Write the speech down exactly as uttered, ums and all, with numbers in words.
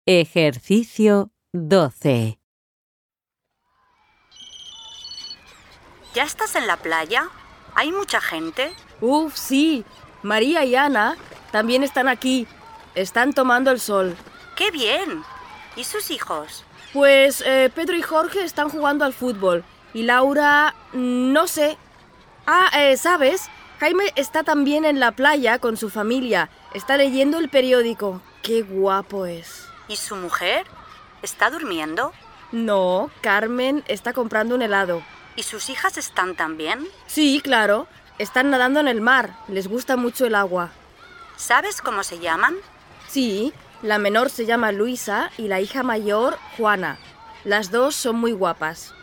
Ejercicio doce. ¿Ya estás en la playa? ¿Hay mucha gente? Uf, sí. María y Ana también están aquí. Están tomando el sol. ¡Qué bien! ¿Y sus hijos? Pues eh, Pedro y Jorge están jugando al fútbol. Y Laura, no sé. Ah, eh, ¿sabes? Jaime está también en la playa con su familia. Está leyendo el periódico. ¡Qué guapo es! ¿Y su mujer? ¿Está durmiendo? No, Carmen está comprando un helado. ¿Y sus hijas están también? Sí, claro. Están nadando en el mar. Les gusta mucho el agua. ¿Sabes cómo se llaman? Sí, la menor se llama Luisa y la hija mayor, Juana. Las dos son muy guapas.